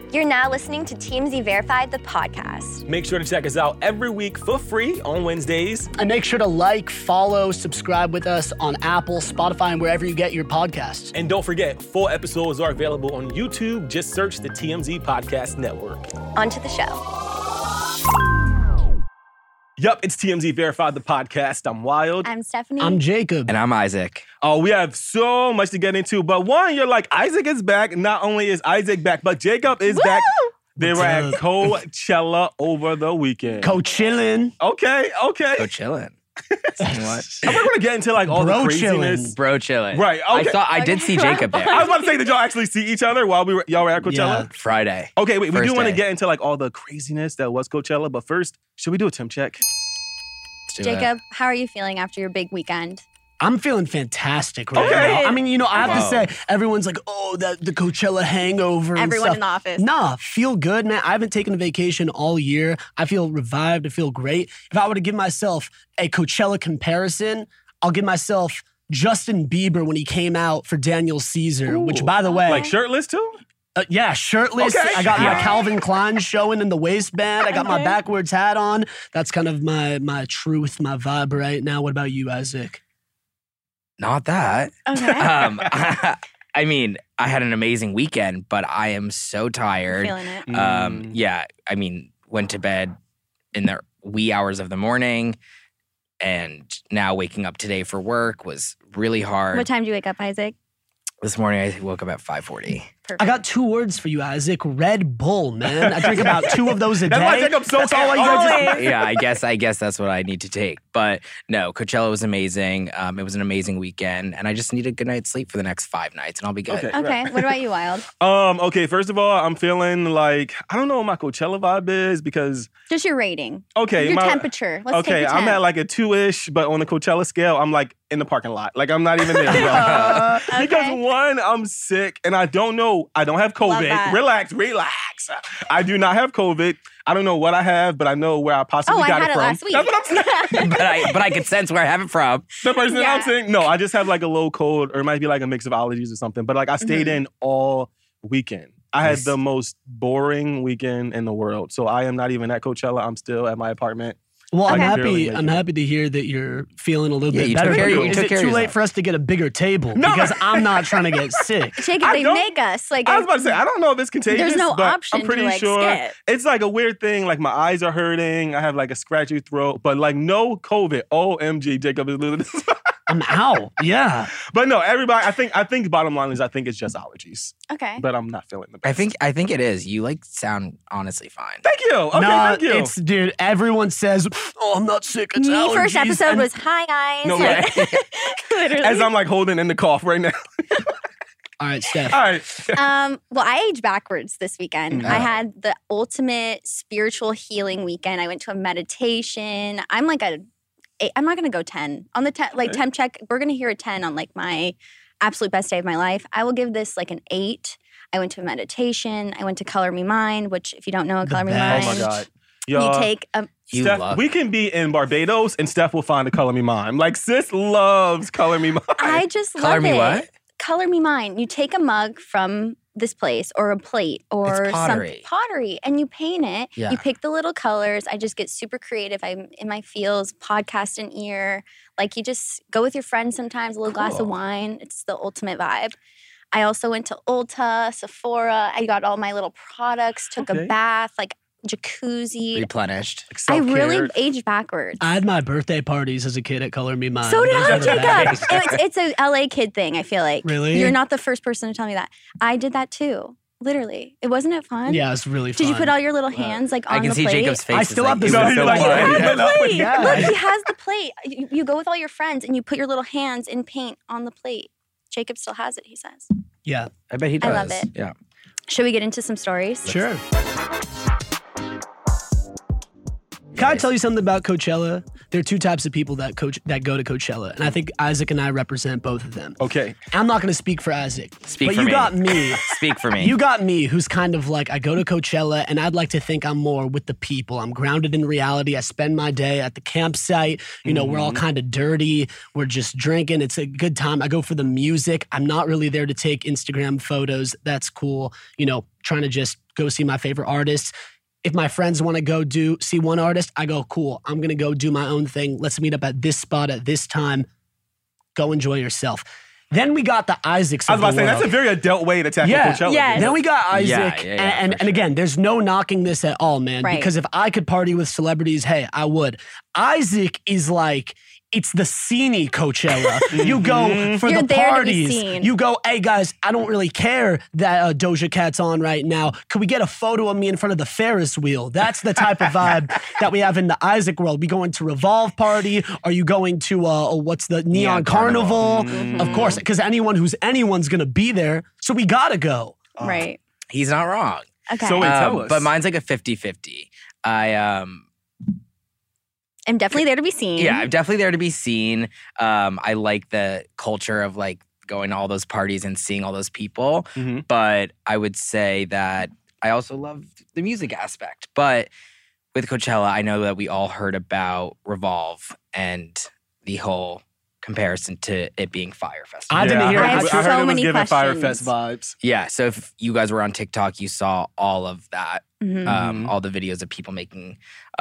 You're now listening to TMZ Verified, the podcast. Make sure to check us out every week for free on Wednesdays. And make sure to like, follow, subscribe with us on Apple, Spotify, and wherever you get your podcasts. And don't forget, full episodes are available on YouTube. Just search the TMZ Podcast Network. On to the show. Yup, it's TMZ Verified, the podcast. I'm Wild. I'm Stephanie. I'm Jacob. And I'm Isaac. Oh, we have so much to get into. But one, you're like, Isaac is back. Not only is Isaac back, but Jacob is back. They were at Coachella over the weekend. Coachillin'. Okay. Go chillin'. What? We're going to get into like all Bro the craziness. chillin'. Bro chillin'. Right, okay. I did see Jacob there. I was about to say, did y'all actually see each other while y'all were at Coachella? Yeah. Friday. Okay, wait, we First do want to day. get into like all the craziness that was Coachella, but first, should we do a temp check? Let's do Jacob, how are you feeling after your big weekend? I'm feeling fantastic right Okay. now. I mean, I have to Whoa. say, everyone's like, oh, the Coachella hangover and Everyone stuff. in the office. Nah, feel good, man. I haven't taken a vacation all year. I feel revived. I feel great. If I were to give myself a Coachella comparison, I'll give myself Justin Bieber when he came out for Daniel Caesar, which, by the way, Like shirtless too? yeah, shirtless. Okay. I got my Yeah. Calvin Klein showing in the waistband. I got my Okay. backwards hat on. That's kind of my truth, my vibe right now. What about you, Isaac? Not that. Okay. I mean, I had an amazing weekend, but I am so tired. Feeling it. Yeah, I mean, went to bed in the wee hours of the morning, and now waking up today for work was really hard. What time do you wake up, Isaac? This morning I woke up at 5:40. Perfect. I got 2 words for you, Isaac. Red Bull, man. I drink about 2 of those a That's why day. Jacob's so That's all I tired. got. Yeah, I guess that's what I need to take. But no, Coachella was amazing. It was an amazing weekend, and I just need a good night's sleep for the next 5 nights, and I'll be good. Okay. Okay. What about you, Wild? Okay, first of all, I'm feeling like, I don't know what my Coachella vibe is because, Just your rating. okay. Your my, temperature. Let's take Okay, your I'm temp. at like a 2-ish, but on the Coachella scale, I'm like in the parking lot. Like I'm not even there. bro. Okay. Because one, I'm sick and I don't know. I don't have Love COVID. that. Relax. I do not have COVID. I don't know what I have, but I know where I possibly Oh, I got had it it from. last week. That's what I'm saying. but I can sense where I have it from. The person that I'm Yeah. saying, no, I just have like a low cold, or it might be like a mix of allergies or something. But like I stayed in all weekend. I had Nice. the most boring weekend in the world. So I am not even at Coachella. I'm still at my apartment. Well, Okay. I'm happy to hear that you're feeling a little Yeah, bit you better. took care of- you Is took it care of too late yourself. for us to get a bigger table? No. Because I'm not trying to get sick. Jacob, I they don't- make us. Like, I was about to say, I don't know if it's contagious. there's no but option I'm pretty to like sure skip. it's like a weird thing. Like my eyes are hurting. I have like a scratchy throat, but like no COVID. OMG, Jacob is losing this. I'm out. Yeah. But no, everybody. I think the bottom line is I think it's just allergies. Okay. But I'm not feeling the best. I think it is. You sound honestly fine. Thank you. Okay, no, thank you. it's dude. Everyone says, "Oh, I'm not sick." It's Me allergies. first episode And was, hi, guys. No, Like, literally. As I'm like holding in the cough right now. all right, Steph. All right. Well, I aged backwards this weekend. Mm. I had the ultimate spiritual healing weekend. I went to a meditation. I'm not gonna go 10 on the Okay. temp check. We're gonna hear a 10 on like my absolute best day of my life. I will give this like an 8. I went to a meditation. I went to Color Me Mind, which if you don't know, The Color Me best. Mind. Oh my God. You Y'all, take a You Steph, love we can be in Barbados and Steph will find a Color Me Mime. Like sis loves Color Me Mime. I just Color love Me it. what? Color Me Mine. You take a mug from this place or a plate or It's pottery. some pottery and you paint it. Yeah. You pick the little colors. I just get super creative. I'm in my feels, podcast in ear. Like you just go with your friends sometimes, a little glass of Cool. wine. It's the ultimate vibe. I also went to Ulta, Sephora. I got all my little products, took Okay. a bath, like jacuzzi. replenished. I Self-care. really aged backwards. I had my birthday parties as a kid at Color Me Mine. So did Those I, are the best. Jacob. It's a LA kid thing, I feel like. Really? You're not the first person to tell me that. I did that too. Literally. Wasn't it fun? Yeah, it's really fun. Did you put all your little hands like on I can the see plate? Jacob's face. I is still like, have the it No, was he's so like, fun. yeah, He has the plate. Yeah. Look, he has the plate. You go with all your friends and you put your little hands in paint on the plate. Jacob still has it, he says. Yeah, I bet he does. I love it. Yeah. Should we get into some stories? sure. Can I tell you something about Coachella? There are two types of people that go to Coachella, and I think Isaac and I represent both of them. Okay. I'm not going to speak for Isaac, Speak but for you me. got me. Speak for me. You got me, who's kind of like, I go to Coachella and I'd like to think I'm more with the people. I'm grounded in reality. I spend my day at the campsite. You know, we're all kind of dirty. We're just drinking. It's a good time. I go for the music. I'm not really there to take Instagram photos. That's cool. You know, trying to just go see my favorite artists. If my friends want to go see one artist, I go, cool. I'm going to go do my own thing. Let's meet up at this spot at this time. Go enjoy yourself. Then we got the Isaacs I of was about the to say, world. that's a very adult way to tackle Yeah. Coachella. Yes. Then we got Isaac, Yeah, and for sure. again, there's no knocking this at all, man. Right. Because if I could party with celebrities, hey, I would. Isaac is like, it's the sceney Coachella. You go for You're the there to be parties. seen. You go, hey guys, I don't really care that Doja Cat's on right now. Could we get a photo of me in front of the Ferris wheel? That's the type of vibe that we have in the Isaac world. We going to Revolve Party? Are you going to what's the Neon Neon Carnival? Carnival. Of course, because anyone's gonna be there. So we gotta go. Right. He's not wrong. Okay. So wait, tell us. But mine's like a 50-50. I'm definitely there to be seen. Yeah, I'm definitely there to be seen. I like the culture of like going to all those parties and seeing all those people. Mhm. But I would say that I also love the music aspect. But with Coachella, I know that we all heard about Revolve and the whole comparison to it being Fyre Festival. I didn't hear I have it. I heard so it was many giving Fyre questions. Fest vibes. Yeah, so if you guys were on TikTok, you saw all of that. Mhm. All the videos of people making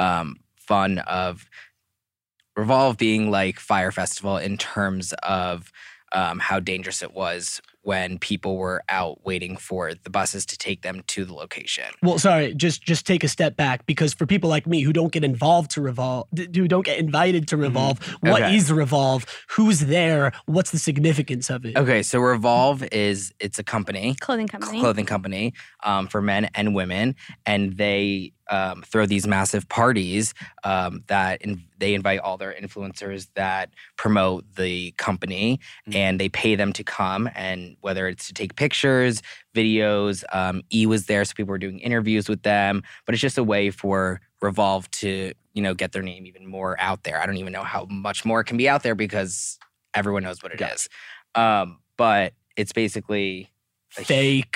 fun of Revolve being like Fyre Festival in terms of how dangerous it was when people were out waiting for the buses to take them to the location. Well, sorry, just take a step back, because for people like me who don't get involved to Revolve, who don't get invited to Revolve, what Okay. is Revolve? Who's there? What's the significance of it? Okay, so Revolve it's a company, Clothing company. clothing company for men and women, and they throw these massive parties that they invite all their influencers that promote the company, and they pay them to come, and whether it's to take pictures, videos, E was there, so people were doing interviews with them, but it's just a way for Revolve to, get their name even more out there. I don't even know how much more can be out there because everyone knows what it is. But it's basically Fake.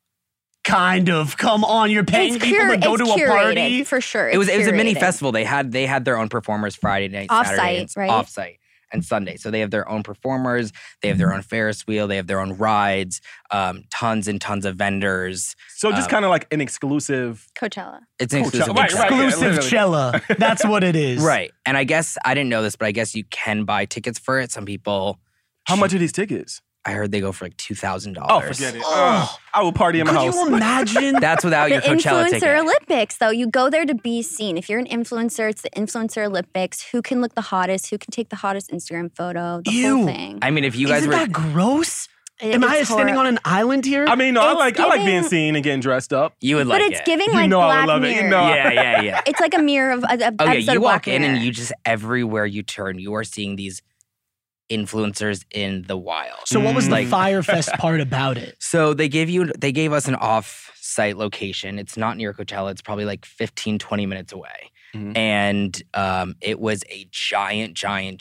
Kind of. Come on, you're paying people to go to a party. Curated, for sure. it was a mini curated. festival. They had their own performers Friday night, Off-site, Saturday, and right? off-site, and Sunday. So they have their own performers. They have their own Ferris wheel. They have their own rides. Tons and tons of vendors. So just kind of like an exclusive. Coachella. It's an Coachella. exclusive. Right, Coachella. right. yeah, Exclusive literally. Cella. That's what it is. Right. And I guess I didn't know this, but I guess you can buy tickets for it. Some people, How much are these tickets? I heard they go for like $2,000. Oh, forget it. Oh. I will party in my Could house. you imagine? That's without your The Coachella influencer ticket. Olympics, though, you go there to be seen. If you're an influencer, it's the influencer Olympics. Who can look the hottest? Who can take the hottest Instagram photo? The Ew. whole thing. I mean, if you guys Isn't were, that gross? Am I It's standing on horrible. an island here? I mean, no, I It's like being giving- seen and getting dressed up. you would But like it's it. giving You like know I would Black love it. You Mirror. know. Yeah. It's like a mirror of an Oh yeah, episode you of walk Black in and Mirror. you just everywhere you turn, you are seeing these influencers in the wild. So what was the Like- Fyre Fest part about it? So they gave us an off-site location. It's not near Coachella. It's probably like 15, 20 minutes away. Mhm. And it was a giant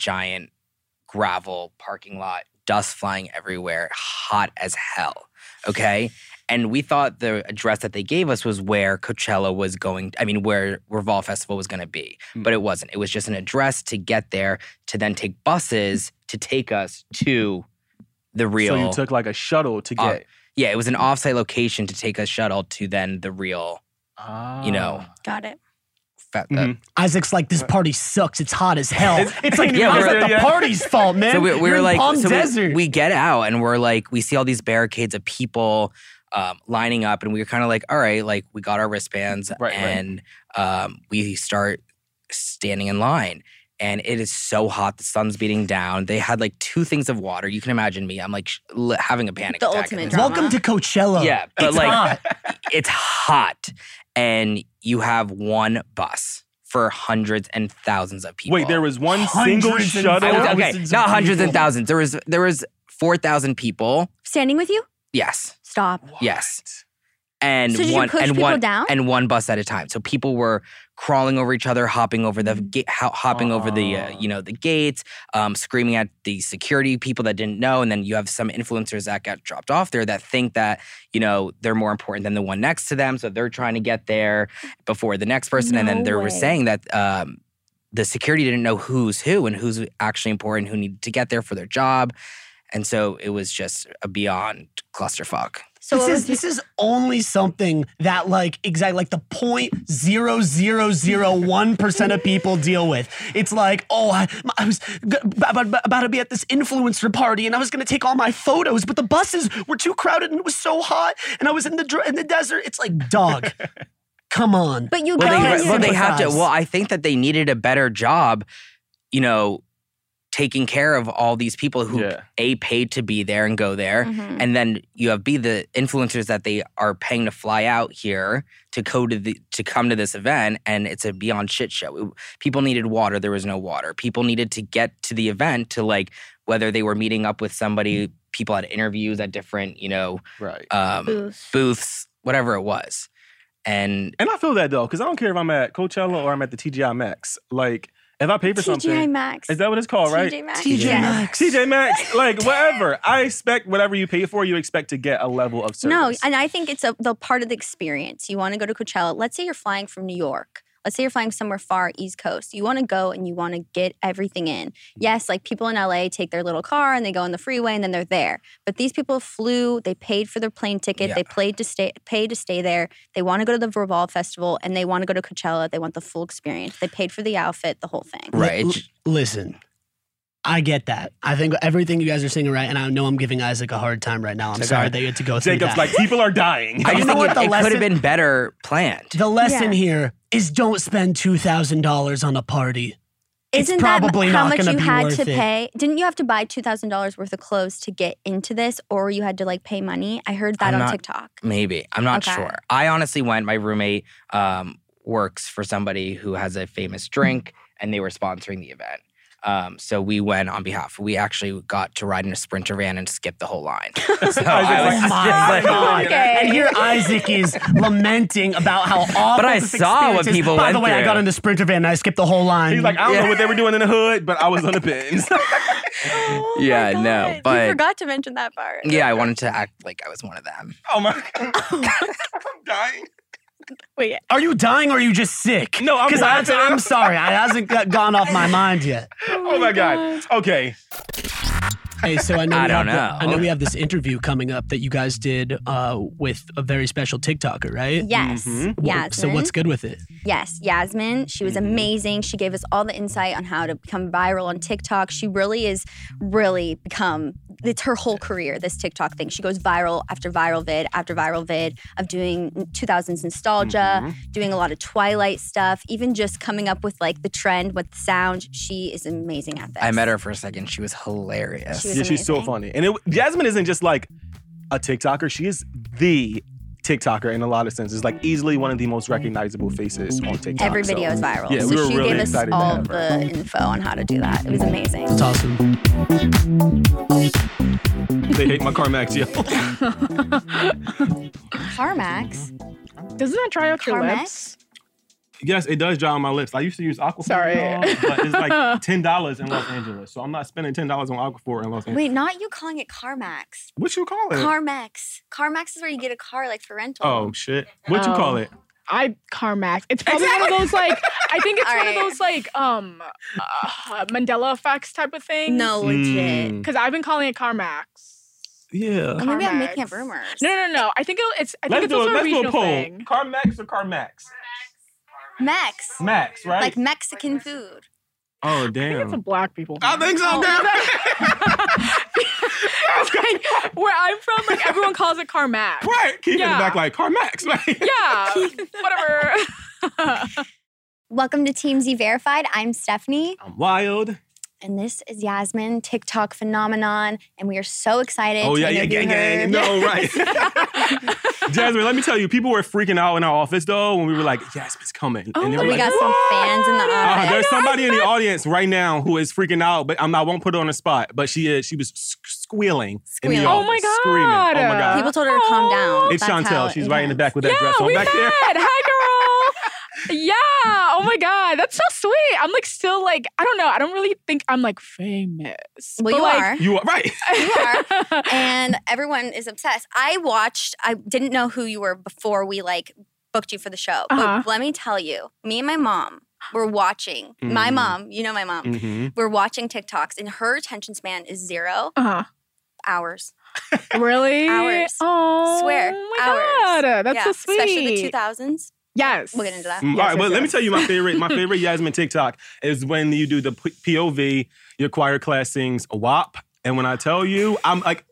gravel parking lot, dust flying everywhere, hot as hell. Okay. And we thought the address that they gave us was where Coachella was where Revolve Festival was going to be. But it wasn't. It was just an address to get there, to then take buses to take us to the real. So you took like a shuttle to Uh, get. Yeah, it was an offsite location to take a shuttle to then the real, Got it. Mhm. Isaac's like, this party sucks. It's hot as hell. It's like, Yeah, how's we're- that the party's fault, man? So we You're were in like, Palm so Desert. we get out and we're like, we see all these barricades of people lining up, and we were kind of like, all right, like we got our wristbands, Right. and we start standing in line. And it is so hot. The sun's beating down. They had like 2 things of water. You can imagine me. I'm like having a panic The attack. at ultimate this drama. Welcome to Coachella. Yeah, but It's like hot. it's hot, and you have one bus for hundreds and thousands of people. Wait, there was one single Hundreds and shuttle. thousands. okay, Thousands not of hundreds and people. thousands. There was 4,000 people. Standing with you? Yes, Stop. yes. and So did you one push and people one down? and one bus at a time. So people were crawling over each other, hopping over the hopping over the the gates, screaming at the security people that didn't know. And then you have some influencers that got dropped off there that think that they're more important than the one next to them, so they're trying to get there before the next person. And then No they were way. saying that the security didn't know who's who and who's actually important, who needed to get there for their job. And so it was just a beyond clusterfuck. So what was This is only something that exactly the 0.0001% of people deal with. It's like, I was about to be at this influencer party and I was going to take all my photos, but the buses were too crowded and it was so hot and I was in the desert. It's like, dog, come on. But you Well, guys, they have to. sympathize. Well, I think that they needed a better job, taking care of all these people who paid to be there and go there, Mhm. and then you have the influencers that they are paying to fly out here to come to this event, and it's a beyond shit show. People needed water, there was no water. People needed to get to the event to whether they were meeting up with somebody. People had interviews at different Right. booths, whatever it was, and And I feel that though, because I don't care if I'm at Coachella or I'm at the TGI Max. If I pay for something, TGI Max. is that what it's called, right? TJ Maxx. TJ Yes. Maxx. TJ Maxx, whatever. I expect whatever you pay for, you expect to get a level of service. No, and I think it's the part of the experience. You want to go to Coachella. Let's say you're flying from New York. Let's say you're flying somewhere far East Coast. You want to go and you want to get everything in. Yes, people in LA take their little car and they go on the freeway and then they're there. But these people flew, they paid for their plane ticket, Yeah. they paid to stay there. They want to go to the Revolve Festival and they want to go to Coachella. They want the full experience. They paid for the outfit, the whole thing. right. Listen, I get that. I think everything you guys are saying are right, and I know I'm giving Isaac a hard time right now. I'm sorry that you had to go through Jacob's that. people are dying. I You just know think what the it could lesson- have been better planned. The lesson Yeah. here is don't spend $2,000 on a party. It's Isn't probably that how not much gonna you be had worth to it. pay? Didn't you have to buy $2,000 worth of clothes to get into this, or you had to pay money? I heard that I'm on not- TikTok. Maybe. I'm not Okay. sure. I honestly went, my roommate works for somebody who has a famous drink and they were sponsoring the event. So we went on behalf. We actually got to ride in a Sprinter van and skip the whole line. So I was Oh my God. Okay. And here Isaac is lamenting about how awful But I this saw what experience is. people By the went way, I through. got in the Sprinter van and I skipped the whole line. He's like, I don't know what they were doing in the hood, but I was on the pins. Oh Yeah, my no, God. but- you forgot to mention that part. Yeah, I wanted to act like I was one of them. Oh my God. I'm dying. Wait, Are you dying or are you just sick? No, I'm Because laughing. I'm sorry. It hasn't gone off my mind yet. Oh my God. Okay. Hey, so I know, I we don't have know. I know we have this interview coming up that you guys did with a very special TikToker, right? yes, Mhm. Yasmin. So what's good with it? Yes, Yasmin. She was amazing. She gave us all the insight on how to become viral on TikTok. She it's her whole career, this TikTok thing. She goes viral after viral vid of doing 2000s nostalgia, doing a lot of Twilight stuff, even just coming up with the trend with the sound. She is amazing at this. I met her for a second. She was hilarious. She was Yeah, she's so amazing. funny. And Jasmine isn't just a TikToker. She is the TikToker in a lot of senses. Easily one of the most recognizable faces on TikTok. Every So, video is viral. Yeah, so we were she really gave us excited to all have her. the info on how to do that. It was amazing. It's awesome. They hate my CarMax, yo. CarMax. Doesn't that dry out your Carmex? lips? Yes, it does dry on my lips. I used to use Aquaphor, Sorry. y'all, but it's $10 in Los Angeles. So I'm not spending $10 on Aquaphor in Los Angeles. Wait, not you calling it CarMax. What you call it? CarMax. CarMax is where you get a car for rental. Oh, shit. What you Oh. call it? CarMax. It's probably one of those I think it's one of Alright. those Mandela effects type of thing. No, legit. Mm. Because I've been calling it CarMax. Yeah. Or maybe I'm making up CarMax. rumors. No. I think it's Let's do also a a regional poll. thing. CarMax or CarMax? Mex. Max, right? Like Mexican food. Oh, I think it's a damn. black people I thing. think so, damn. Where I'm from, everyone calls it CarMax. Right. Keep in the Yeah. back CarMax, right? Yeah, whatever. Welcome to Team Z Verified. I'm Stephanie. I'm wild. And this is Yasmin, TikTok phenomenon. And we are so excited Oh, to yeah, interview gang. her. No, right. Jasmine, let me tell you, people were freaking out in our office though when we were like, Jasmine's coming. Oh, and they were We like, got some fans in the office. there's somebody in the audience right now who is freaking out, but I won't put her on the spot. But she was squealing. In the Squealing. office, Oh my God. Screaming. Oh my God. People told her to calm down. It's That's how Chantel. She's right in the back with that Yeah, dress on we back met. there. Hi, girl. Yeah. Oh my God. That's so sweet. I'm like still like, I don't know. I don't really think I'm like famous. Well, But, you like, are. You are right. You are. And everyone is obsessed. I didn't know who you were before we like booked you for the show. Uh-huh. But let me tell you, me and my mom were watching. My mom, you know my mom. Mm-hmm. We're watching TikToks and her attention span is 0 Uh-huh. hours. Really? Hours. Oh, Swear. my Hours. God. That's Yeah, so sweet. especially the 2000s. Yes. We'll get into that. All Yes, right, but yes, let me yes. tell you my favorite Yasmin TikTok is when you do the POV, your choir class sings WAP. And when I tell you, I'm like,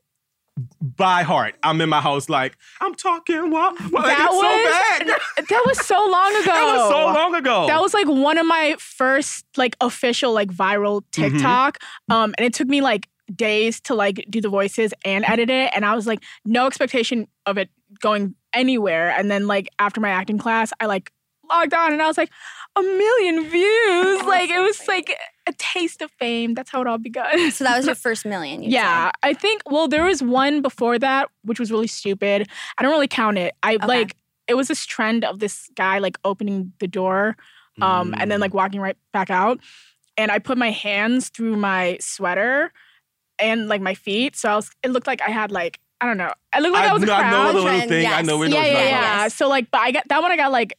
by heart, I'm in my house like, I'm talking WAP. Well, like, it's so bad. That was so long ago. That was so long ago. That was like one of my first like official like viral TikTok. And it took me like days to like do the voices and edit it. And I was like, no expectation of it going anywhere. And then like after my acting class, I like logged on and I was like, 1 million views. Like it was like a taste of fame. That's how it all began. So that was your first million. You'd Yeah, say. I think, well, there was one before that, which was really stupid. I don't really count it. Like, it was this trend of this guy like opening the door and then like walking right back out. And I put my hands through my sweater and like my feet. So it looked like I had like, I don't know. It looked like I was a I know crowd. the little Trend, thing. I yes. know where Yeah, those yeah, are. yeah. Yes. So like, but I got that one. I got like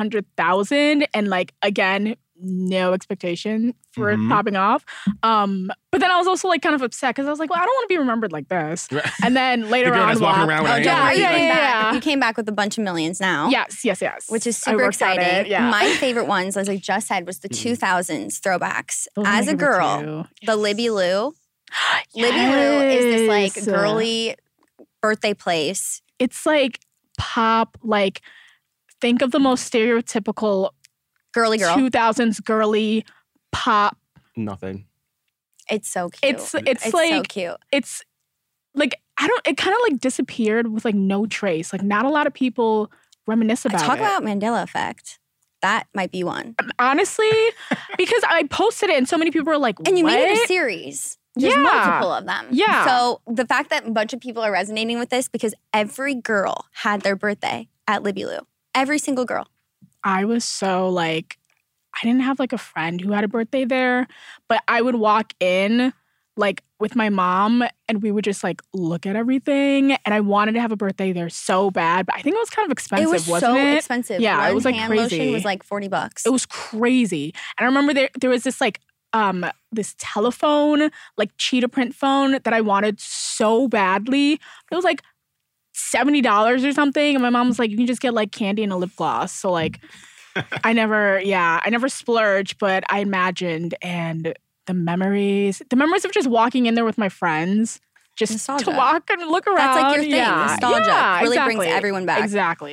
800,000, and like again, no expectation for it popping off. But then I was also like kind of upset because I was like, well, I don't want to be remembered like this. Right. And then later The girl on, that's walking WAP- around with her Don't hands worry, up. yeah. you came back with a bunch of millions now. Yes. Which is I super worked on it, exciting. yeah. My favorite ones, as I just said, was the 2000s throwbacks. Those are my As a favorite girl, too. the Libby Lou. Libby Lou is this like Yes. girly birthday place. It's like pop. Like think of the most stereotypical Girly girl. 2000s girly pop. Nothing. It's so cute. It's so like cute. it's like it kind of like disappeared with like no trace. Like not a lot of people reminisce about Talk it. about Mandela effect. That might be one. Honestly, because I posted it and so many people were like, And you made it a "What?" series. There's Yeah. multiple of them. Yeah. So the fact that a bunch of people are resonating with this because every girl had their birthday at Libby Lou. Every single girl. I was so like, I didn't have like a friend who had a birthday there, but I would walk in like with my mom and we would just like look at everything. And I wanted to have a birthday there so bad, but I think it was kind of expensive, It was wasn't so it? expensive. Yeah, it One was like hand crazy. lotion was like $40. It was crazy. And I remember there was this like this telephone, like cheetah print phone that I wanted so badly. It was like $70 or something. And my mom was like, you can just get like candy and a lip gloss. So like I never splurged, but I imagined, and the memories of just walking in there with my friends, just Nostalgia. to walk and look around. That's like your thing. Yeah. Nostalgia. Yeah, Really exactly. brings everyone back. Exactly.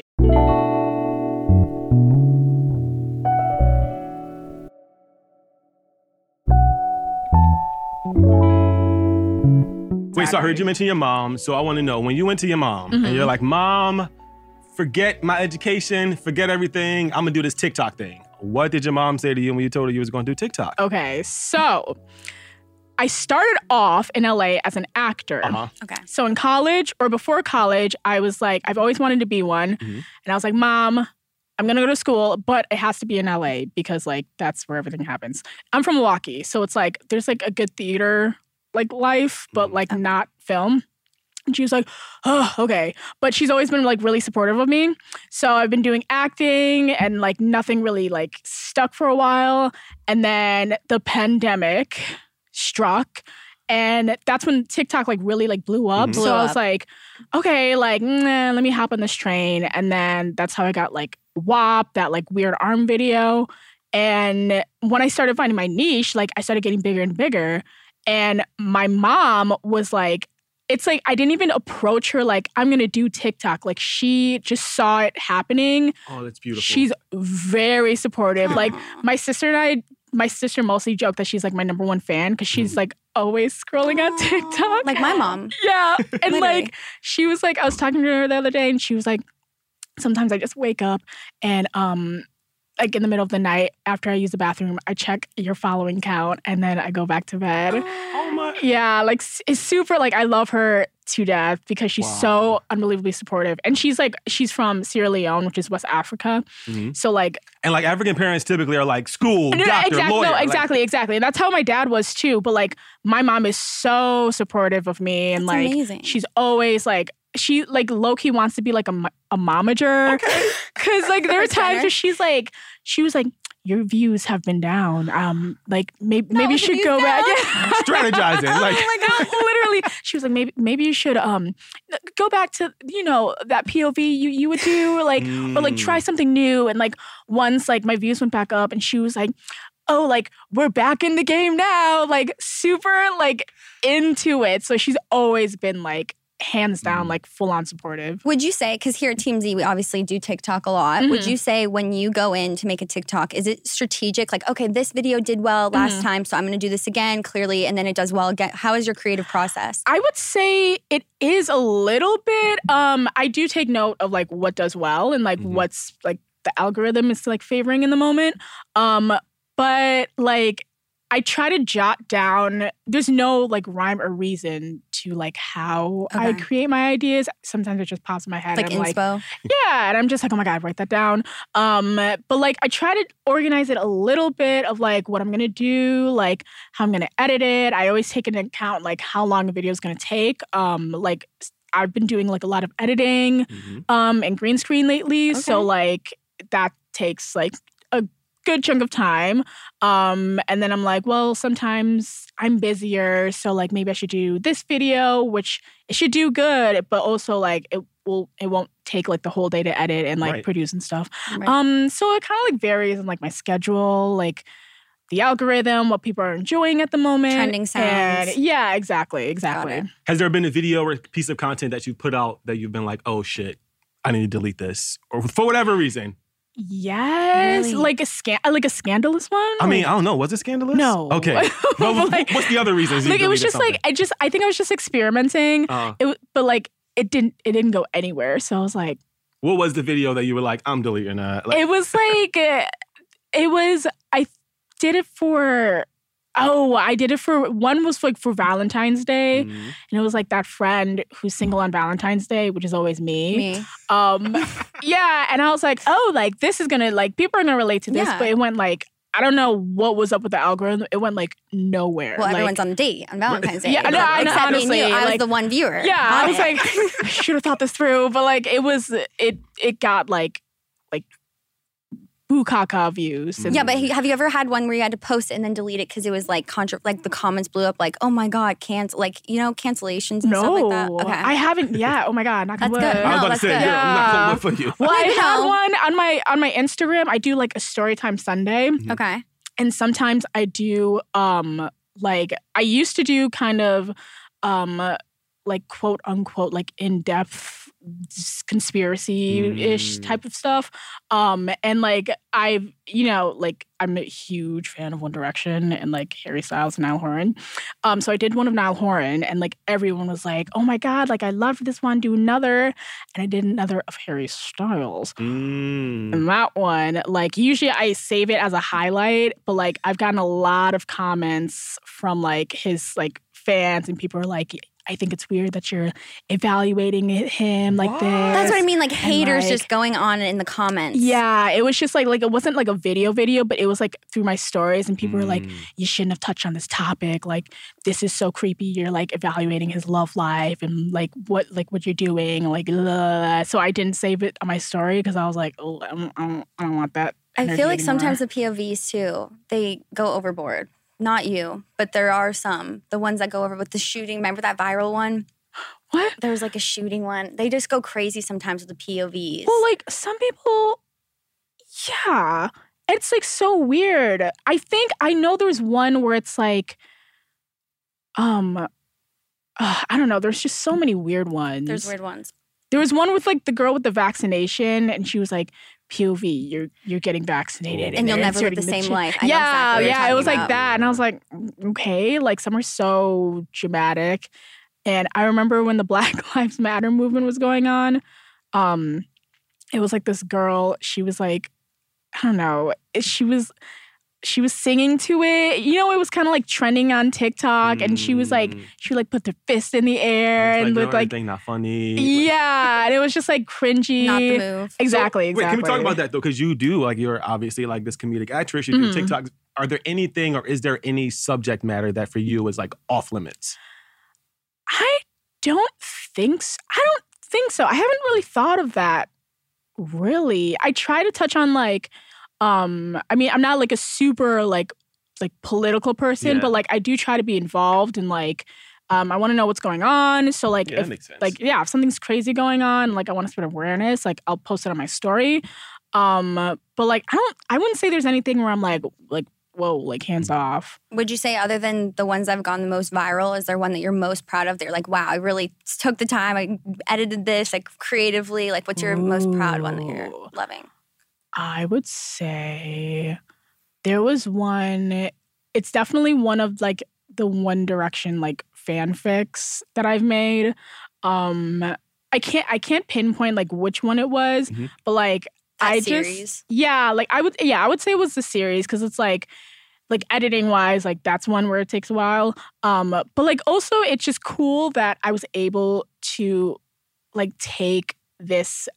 Wait, so I heard you mention your mom. So I want to know, when you went to your mom and you're like, Mom, forget my education, forget everything. I'm going to do this TikTok thing. What did your mom say to you when you told her you was going to do TikTok? Okay, so I started off in LA as an actor. Uh-huh. Okay. So in college or before college, I was like, I've always wanted to be one. Mhm. And I was like, Mom, I'm gonna go to school, but it has to be in LA because like that's where everything happens. I'm from Milwaukee, so it's like there's like a good theater like life, but like not film. And she was like, oh, okay. But she's always been like really supportive of me. So I've been doing acting and like nothing really like stuck for a while. And then the pandemic struck. And that's when TikTok like really like blew up. Mhm. So Blew I was up. like, okay, like let me hop on this train. And then that's how I got like WAP, that like weird arm video. And when I started finding my niche, like I started getting bigger and bigger. And my mom was like, it's like I didn't even approach her like I'm gonna do TikTok. Like she just saw it happening. Oh, that's beautiful. She's very supportive. Like my sister mostly joked that she's like my number one fan because she's like always scrolling on TikTok. Like my mom. Yeah. And Literally. like she was like, I was talking to her the other day and she was like, sometimes I just wake up and like in the middle of the night after I use the bathroom, I check your following count and then I go back to bed. Oh my. Yeah, like it's super, like I love her to death because she's so unbelievably supportive. And she's from Sierra Leone, which is West Africa. Mm-hmm. So like. And like African parents typically are like school, doctor, lawyer. No, exactly. And that's how my dad was too. But like my mom is so supportive of me. And That's like amazing. she's always like, she like low-key wants to be like a momager. Okay. Cause like there were times where she was like, your views have been down. Like maybe you should go back. Yeah. Strategizing. Like, oh my God, literally. She was like, maybe you should go back to, that POV you would do, like, or like try something new. And like once like my views went back up and she was like, oh, like we're back in the game now, like super like into it. So she's always been like hands down, like full on supportive. Would you say, because here at Team Z, we obviously do TikTok a lot. Would you say when you go in to make a TikTok, is it strategic? Like, okay, this video did well last time, so I'm going to do this again, clearly, and then it does well again. How is your creative process? I would say it is a little bit. I do take note of like what does well and like what's like the algorithm is like favoring in the moment. But like I try to jot down, there's no like rhyme or reason to like how I create my ideas. Sometimes it just pops in my head. Like and I'm inspo? Like, yeah. And I'm just like, oh my God, write that down. But like I try to organize it a little bit of like what I'm going to do, like how I'm going to edit it. I always take into account like how long a video is going to take. Like I've been doing like a lot of editing and green screen lately. Okay. So like that takes like a good chunk of time. And then I'm like, well, sometimes I'm busier. So like maybe I should do this video, which it should do good, but also like it won't take like the whole day to edit and like produce and stuff. Right. So it kind of like varies in like my schedule, like the algorithm, what people are enjoying at the moment. Trending sounds. And yeah, exactly. Has there been a video or a piece of content that you've put out that you've been like, oh shit, I need to delete this? Or for whatever reason? Yes, really? like a scandalous one. I mean, I don't know. Was it scandalous? No. Okay. Well, like, what's the other reasons? Like it was just something? Like I think I was just experimenting. But like it didn't go anywhere. So I was like, what was the video that you were like, I'm deleting that? Like, it was like I did it for. I did it for, one was like for Valentine's Day. And it was like that friend who's single on Valentine's Day, which is always me. Yeah. And I was like, oh, like this is gonna, like people are gonna relate to this. But it went like, I don't know what was up with the algorithm. It went like nowhere. Well, like, everyone's on a date on Valentine's Day. Yeah, no, except honestly, me and you. I was like, the one viewer. Yeah, I was like, I should have thought this through. But like it got like bukkake views. Yeah, but have you ever had one where you had to post it and then delete it because it was like like the comments blew up like, oh my God, cancellations and stuff like that? Okay. I haven't yet. Oh my God, not that's good. I was about to say, I'm not for you. Well, I had one on my Instagram. I do like a Storytime Sunday. Okay. And sometimes I do like I used to do kind of like quote unquote like in-depth conspiracy-ish type of stuff. And like I've, like I'm a huge fan of One Direction and like Harry Styles and Niall Horan. So I did one of Niall Horan and like everyone was like, oh my God, like I loved this one, do another. And I did another of Harry Styles. And that one, like usually I save it as a highlight, but like I've gotten a lot of comments from like his like fans and people are like, I think it's weird that you're evaluating him like this. That's what I mean, like haters like, just going on in the comments. Yeah, it was just like it wasn't like a video, but it was like through my stories and people were like, you shouldn't have touched on this topic. Like, this is so creepy. You're like evaluating his love life and like what you're doing. Like, so I didn't save it on my story because I was like, oh, I don't want that. I feel like sometimes the POVs too, they go overboard. Not you, but there are some. The ones that go over with the shooting. Remember that viral one? What? There was like a shooting one. They just go crazy sometimes with the POVs. Well, like some people, yeah. It's like so weird. I know there was one where it's like, I don't know. There's just so many weird ones. There's weird ones. There was one with like the girl with the vaccination and she was like, POV, you're getting vaccinated. And you'll never live the same life. I know yeah, exactly it was about. Like that. And I was like, okay, like some are so dramatic. And I remember when the Black Lives Matter movement was going on, it was like this girl. She was like, I don't know. She was singing to it. You know, it was kind of like trending on TikTok, and she was like, she would like put her fist in the air It's and like, with like, not funny. yeah, and it was just like cringy. Not the move. Exactly. Wait, can we talk about that though? Because you do, like, you're obviously like this comedic actress. You do TikTok. Are there anything, or is there any subject matter that for you is like off limits? I don't think so. I haven't really thought of that. Really, I try to touch on like, I mean, I'm not like a super like political person, but like I do try to be involved in like, I want to know what's going on. So like, Yeah, that makes sense. if something's crazy going on, like I want to spread awareness, like I'll post it on my story. But like I wouldn't say there's anything where I'm like whoa, like hands off. Would you say, other than the ones that have gone the most viral, is there one that you're most proud of? That you're like, wow, I really took the time, I edited this, like creatively. Like, what's your most proud one that you're loving? I would say there was one. It's definitely one of like the One Direction like fanfics that I've made. I can't pinpoint like which one it was, but like That series? I would say it was the series, because it's like editing wise, like that's one where it takes a while. But like also it's just cool that I was able to like take this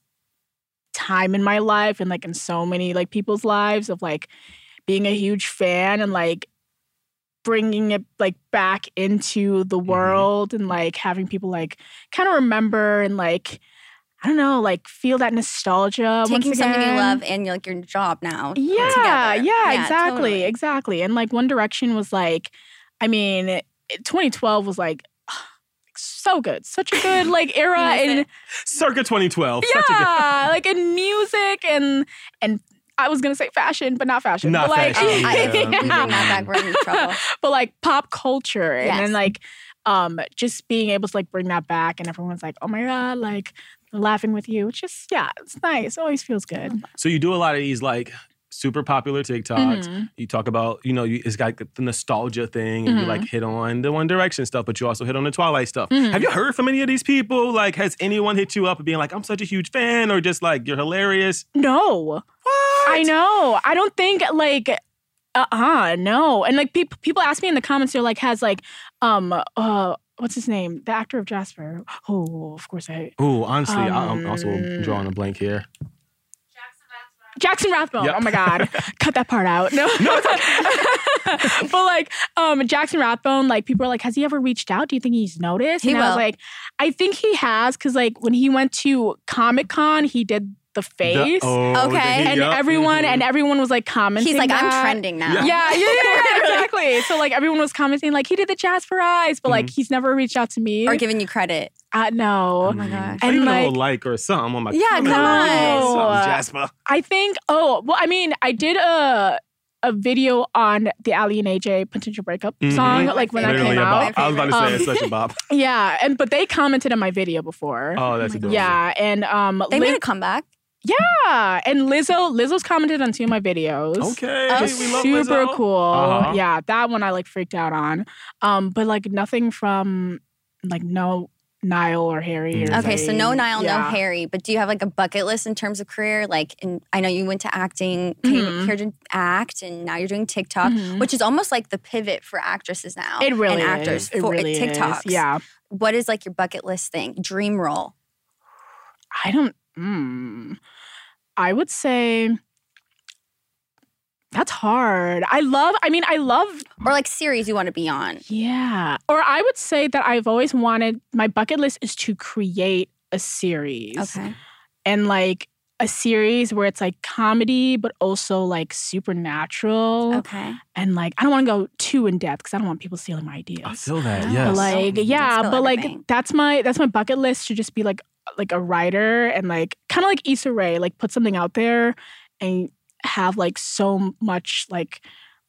time in my life and like in so many like people's lives of like being a huge fan and like bringing it like back into the world and like having people like kind of remember and like, I don't know, like feel that nostalgia. Taking once something you again. love and you're like your job now. Yeah, together. exactly. And like One Direction was like, I mean, 2012 was like so good, such a good like era in Circa 2012. Such a good. like in music and I was gonna say fashion, but not fashion. Not but like, fashion. We bring that back, we're in trouble. but like pop culture and Yes. then like just being able to like bring that back and everyone's like, oh my God, like laughing with you. It's just, yeah, it's nice. It always feels good. So you do a lot of these like super popular TikToks. You talk about, it's got the nostalgia thing, and you like hit on the One Direction stuff, but you also hit on the Twilight stuff. Have you heard from any of these people? Like, has anyone hit you up and being like, I'm such a huge fan, or just like, you're hilarious? No. What? I know. I don't think like, no. And like people ask me in the comments, they're like, has like, what's his name? The actor of Jasper. Oh, of course I. Ooh, honestly, I'm also drawing a blank here. Jackson Rathbone. Yep. Oh my God. Cut that part out. No. But like Jackson Rathbone, like people are like, has he ever reached out? Do you think he's noticed? He and I was will. like, I think he has, because like when he went to Comic-Con, he did the face. Okay. And everyone was like commenting. He's like, I'm that. trending now. Yeah, exactly. So like everyone was commenting like he did the Jasper eyes, but like he's never reached out to me. Or giving you credit. No. Oh my gosh. And And even like, or something on my Yeah, comment. come on. Something, Jasper. I think, I mean, I did a video on the Ali and AJ potential breakup song, like when that Literally came a out. bop. I was about to say it's such a bop. Yeah, but they commented on my video before. Oh, that's adorable. Yeah, and They made a comeback. yeah, and Lizzo's commented on 2 of my videos. Okay, Oh, we love Super Lizzo. cool. Uh-huh. Yeah, that one I like freaked out on. But like nothing from like no Niall or Harry. Or Okay, so no Niall, no yeah. Harry. But do you have like a bucket list in terms of career? Like, I know you went to acting, came here to act, and now you're doing TikTok, which is almost like the pivot for actresses now. It really and actors is. It for really TikToks. is. Yeah. What is like your bucket list thing? Dream role? I don't. I would say that's hard. I love. Or like series you want to be on? Yeah. Or I would say that I've always wanted. My bucket list is to create a series. Okay. And like a series where it's like comedy, but also like supernatural. Okay. And like I don't want to go too in depth because I don't want people stealing my ideas. I feel that, No. yes. But like, Don't yeah, spill but like everything. that's my bucket list to just be like a writer and like kind of like Issa Rae, like put something out there and have like so much like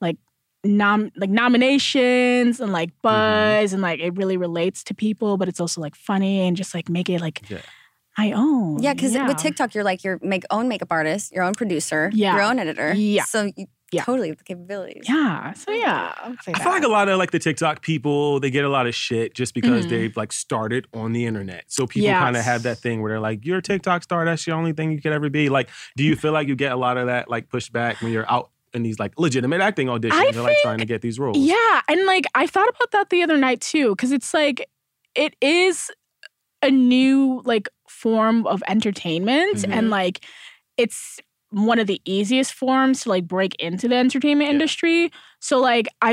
nominations and like buzz and like it really relates to people, but it's also like funny and just like make it like my own. Yeah, because with TikTok, you're like your own makeup artist, your own producer, Yeah. your own editor. Yeah. So Yeah. totally with the capabilities. Yeah. So yeah, I would say I that. feel like a lot of like the TikTok people, they get a lot of shit just because Mhm. they've like started on the internet. So people kind of Yes. have that thing where they're like, "You're a TikTok star. That's the only thing you could ever be." Like, do you feel like you get a lot of that like pushback when you're out in these like legitimate acting auditions? I They're like trying to get these roles. Yeah, and like I thought about that the other night too, because it's like it is a new like form of entertainment, Mhm. and like it's one of the easiest forms to like break into the entertainment Yeah. industry. So like I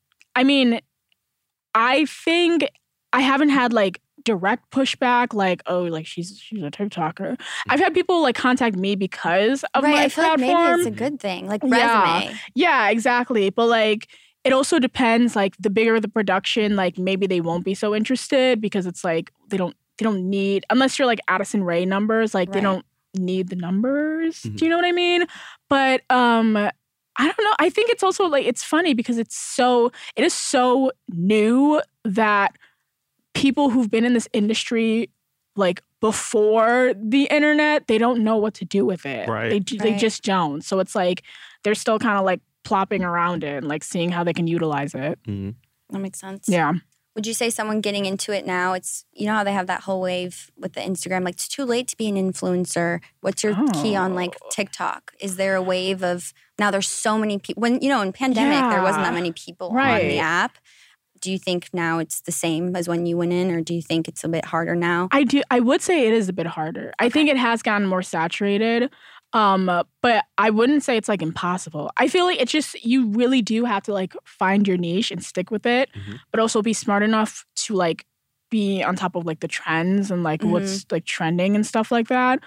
think I haven't had like direct pushback, like, oh, like she's a TikToker. I've had people like contact me because of Right, my I feel like platform. maybe it's a good thing, like Yeah. resume. Yeah, exactly. But like it also depends, like the bigger the production, like maybe they won't be so interested because it's like they don't need, unless you're like Addison Rae numbers, like they Right. don't need the numbers. Mhm. Do you know what I mean? But I don't know. I think it's also like it's funny because it is so new that people who've been in this industry like before the internet, they don't know what to do with it. Right. They Right. just don't. So it's like they're still kind of like plopping around it and like seeing how they can utilize it. Mhm. That makes sense. Yeah. Would you say someone getting into it now, it's, you know how they have that whole wave with the Instagram, like it's too late to be an influencer. What's your key on like TikTok? Is there a wave of, now there's so many people, when, you know, in pandemic, there wasn't that Yeah. many people on Right. the app. Do you think now it's the same as when you went in, or do you think it's a bit harder now? I would say it is a bit harder. I think it has gotten more saturated. But I wouldn't say it's like impossible. I feel like it's just you really do have to like find your niche and stick with it, Mhm. but also be smart enough to like be on top of like the trends and like what's like trending and stuff like that.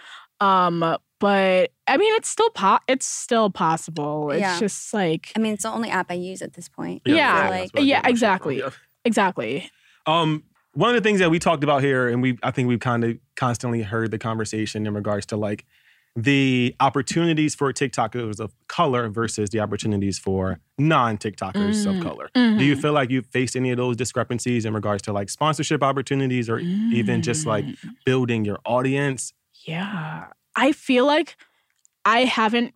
But I mean, it's still possible. It's Yeah. just like I mean, it's the only app I use at this point. Yeah, I Yeah. feel that's like, what I Yeah, get my shit from. exactly. Yeah. exactly. One of the things that we talked about here, and I think we've kind of constantly heard the conversation in regards to like the opportunities for TikTokers of color versus the opportunities for non-TikTokers of color. Do you feel like you've faced any of those discrepancies in regards to like sponsorship opportunities or even just like building your audience? Yeah. I feel like I haven't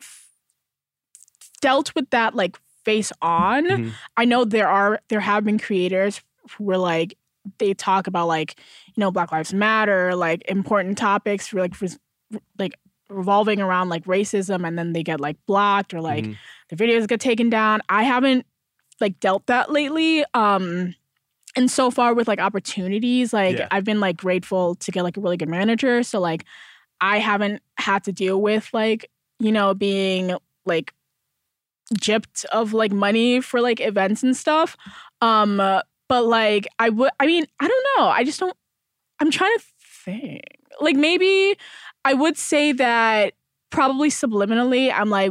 dealt with that like face on. Mhm. I know there have been creators who were like they talk about like, you know, Black Lives Matter, like important topics for like revolving around like racism, and then they get like blocked or like Mhm. the videos get taken down. I haven't like dealt that lately. And so far with like opportunities, like Yeah. I've been like grateful to get like a really good manager. So like I haven't had to deal with like, you know, being like gypped of like money for like events and stuff. But like I mean, I don't know. I'm trying to think. Like maybe I would say that probably subliminally I'm like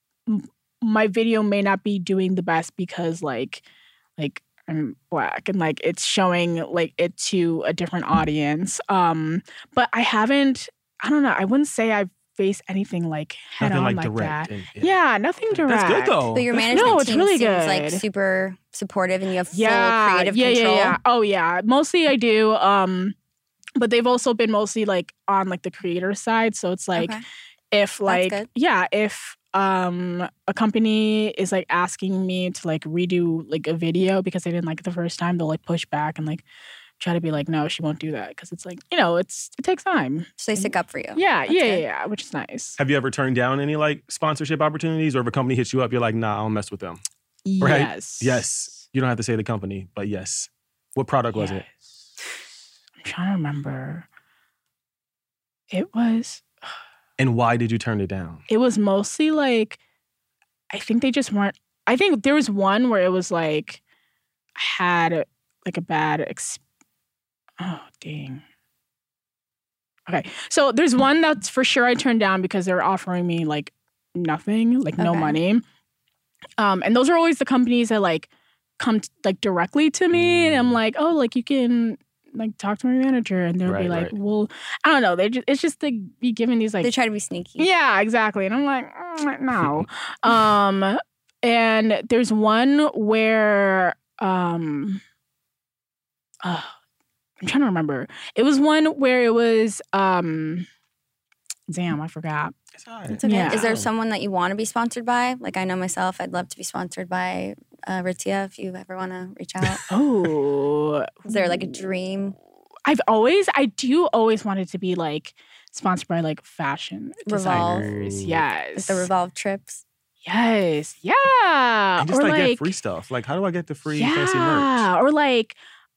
my video may not be doing the best because like I'm Black and like it's showing like it to a different audience. But I don't know. I wouldn't say I've faced anything like head Nothing on like like direct. that. And- Yeah, nothing direct. That's good though. but your That's- management No, it's team really seems like good. super supportive and you have full Yeah, creative yeah, control. yeah. Oh yeah, mostly I do. But they've also been mostly like on like the creator side. So it's like Okay. if like good. if a company is like asking me to like redo like a video because they didn't like it the first time, they'll like push back and like try to be like, no, she won't do that because it's like, you know, it takes time. So they stick up for you. Yeah, That's yeah, good. yeah, which is nice. Have you ever turned down any like sponsorship opportunities, or if a company hits you up, you're like, nah, I don't mess with them? Right? Yes. Yes. You don't have to say the company, but yes. What product was it? I'm trying to remember. It was And why did you turn it down? mostly like I think they just weren't. I think there was one where it was like I had like a bad oh dang. Okay, so there's one that's for sure I turned down because they're offering me like nothing, like no Okay. money. And those are always the companies that like come like directly to me, and I'm like, oh, like you can like talk to my manager, and they'll be Right, like, right. well, I don't know. It's just like be giving these like They try to be sneaky. yeah, exactly. And I'm like, no. And there's one where I'm trying to remember. It was one where it was Damn, I forgot. It's all right. It's okay. Yeah. Is there someone that you want to be sponsored by? Like I know myself, I'd love to be sponsored by Ritzia if you ever want to reach out. Oh. Is there like a dream? I do always wanted to be like sponsored by like fashion Revolve. designers. Ooh. Yes. Like the Revolve trips? Yes. Yeah. And just or like like get free stuff. Like, how do I get the free fancy merch? yeah. Or like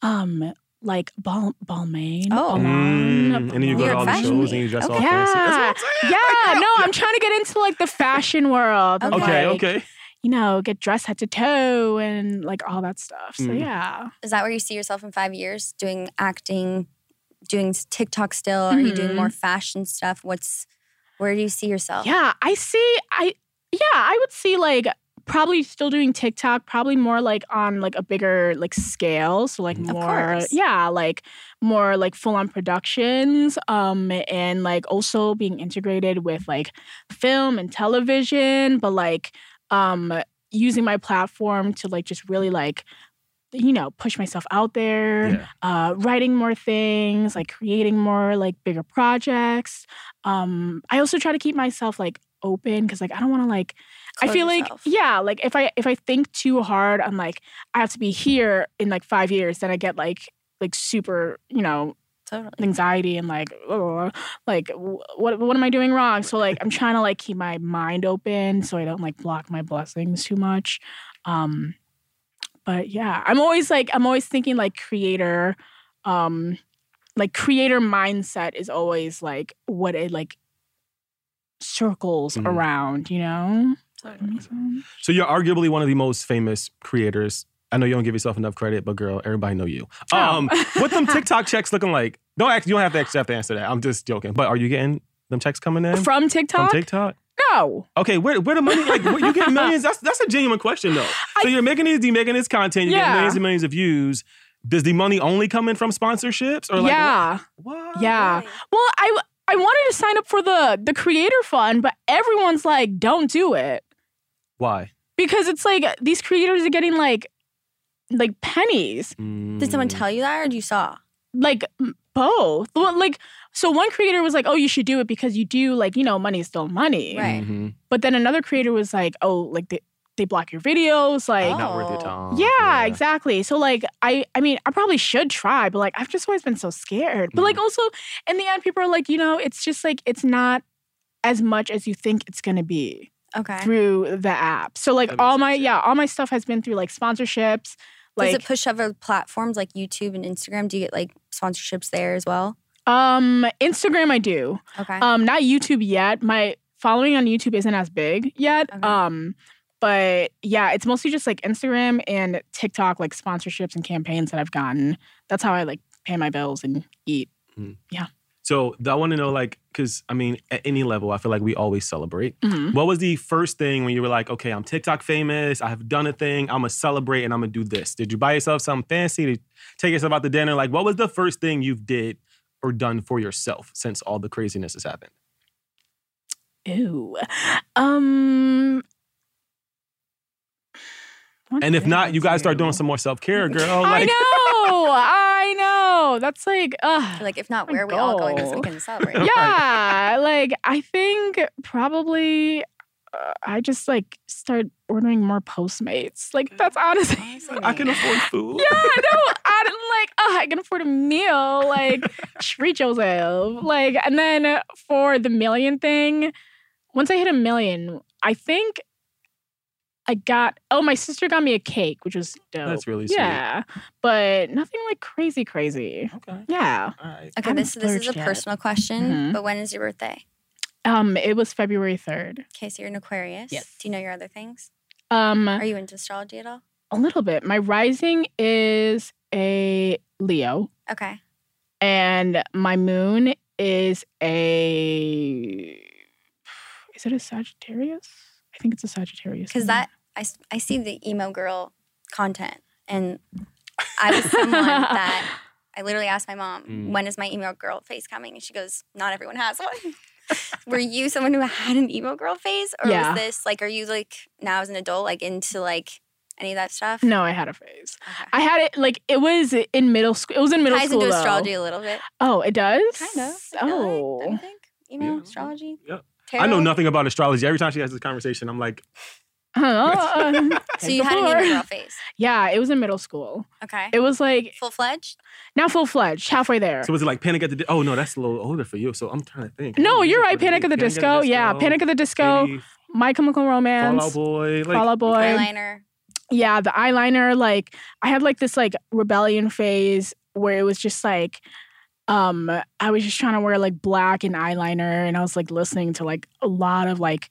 Balmain. Oh. Balmain, And then you go You're to all the fashion shows and week. you dress all Okay. fancy. That's what I'm saying. Yeah, Like, no, I'm trying to get into like the fashion world. and, Okay, like, okay. You know, get dressed head to toe and like all that stuff. So yeah. Is that where you see yourself in 5 years? Doing acting, doing TikTok still? Are you doing more fashion stuff? Where do you see yourself? Yeah, I would see like probably still doing TikTok, probably more like on like a bigger like scale. So like more course. like more like full on productions. And like also being integrated with like film and television, but like using my platform to like just really like, you know, push myself out there, writing more things, like creating more like bigger projects. I also try to keep myself like open because like I don't want to like I Close feel yourself. like if I think too hard on like I have to be here in like 5 years, then I get like super, you know, Totally. anxiety and like, oh, like what am I doing wrong? So like I'm trying to like keep my mind open so I don't like block my blessings too much. But yeah, I'm always thinking like creator mindset is always like what it like circles around, you know? Totally. So you're arguably one of the most famous creators. I know you don't give yourself enough credit, but girl, everybody know you. What them TikTok checks looking like? You don't have to answer that. I'm just joking. But are you getting them checks coming in? From TikTok? From TikTok? No. Okay, where the money, like, where you getting millions? That's a genuine question, though. So you're making this content, you're getting millions and millions of views. Does the money only come in from sponsorships? Or like, Yeah. What? Yeah. Well, I wanted to sign up for the creator fund, but everyone's like, don't do it. Why? Because it's like these creators are getting like pennies. Did someone tell you that or you saw? Like both. Well, like so one creator was like, oh, you should do it because you do like, you know, money is still money. Right. Mm-hmm. But then another creator was like, oh, like they block your videos. Like Not worth your time. yeah, exactly. So like I mean, I probably should try, but like I've just always been so scared. But like also in the end, people are like, you know, it's just like it's not as much as you think it's gonna be Okay. through the app. So like That makes all my sense, all my stuff has been through like sponsorships. Like Does it push other platforms like YouTube and Instagram? Do you get like sponsorships there as well? Instagram I do. Okay. Not YouTube yet. My following on YouTube isn't as big yet. Okay. But yeah, it's mostly just like Instagram and TikTok, like sponsorships and campaigns that I've gotten. That's how I like pay my bills and eat. Yeah. So I want to know, like, because I mean, at any level, I feel like we always celebrate. Mhm. What was the first thing when you were like, okay, I'm TikTok famous, I have done a thing, I'm gonna celebrate and I'm gonna do this? Did you buy yourself something fancy? Did you take yourself out to dinner? Like, what was the first thing you've did or done for yourself since all the craziness has happened? Ew. And if not, you guys start doing some more self-care, girl. Like, I know. That's like, Like if not, where are we all going this go. weekend to celebrate? yeah. Like I think probably I just like start ordering more Postmates. Like that's honestly. I can afford food. Yeah, no, I can afford a meal. Like treat yourself. Like, and then for the million thing, once I hit 1 million, I think my sister got me a cake, which was dope. That's really sweet. Yeah, but nothing like crazy. Okay. Yeah. All right. Okay, haven't this is a splurged yet. personal question, Mhm. but when is your birthday? It was February 3rd. Okay, so you're an Aquarius. Yes. Do you know your other things? A Are you into astrology at all? little bit. My rising is a Leo, Okay. and my moon is is it a Sagittarius? I think it's a Sagittarius. Because that, I see the emo girl content, and I was someone that I literally asked my mom, when is my emo girl phase coming? And she goes, not everyone has one. Were you someone who had an emo girl phase? Or Yeah. was this, like, are you, like, now as an adult, like, into, like, any of that stuff? No, I had a phase. Okay. I had it like it was in middle school. It was in middle Ties school. into though. astrology a little bit. Oh, it does? Kind of. Oh. I think. You know, Yeah. astrology. Yep. Tarot? I know nothing about astrology. Every time she has this conversation, I'm like, I don't know. So you had an emo girl phase. Yeah, it was in middle school. Okay. It was like Full fledged. not full fledged, halfway there. so was it like Panic at the Oh, no, that's a little older for you. So I'm trying to think. No, What you're music right. would it Panic be? at the Disco. Yeah, Panic at the Disco. maybe My Chemical Romance. Fall Out Boy. Like, Fall Out Boy. Eyeliner. Yeah, the eyeliner. Like I had like this like rebellion phase where it was just like, I was just trying to wear like black and eyeliner, and I was like listening to like a lot of like